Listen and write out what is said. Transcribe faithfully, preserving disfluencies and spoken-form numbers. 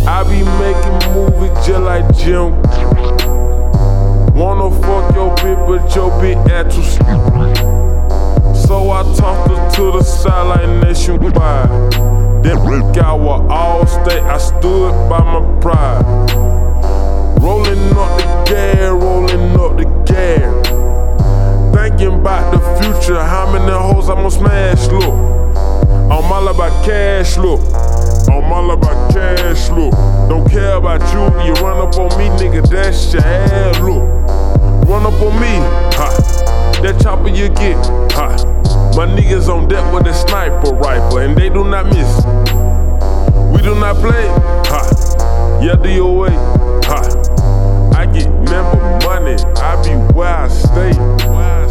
I be making movies just like Jim. Wanna fuck your bitch, but your bitch at too sleep. So I tossed her to the side like nationwide. That guy was all state, I stood by my pride. Rolling up the gas, rolling up the gas. Thinking about the future, how many hoes I'ma smash, look. I'm all about cash, look. I'm all about cash, look. Don't care about you, you run up on me, nigga, that's your ass, look. Run up on me, ha. That chopper you get, ha. My niggas on deck with a sniper rifle, and they do not miss. We do not play, ha. Yeah, D O A, ha. I get never money, I be where I stay.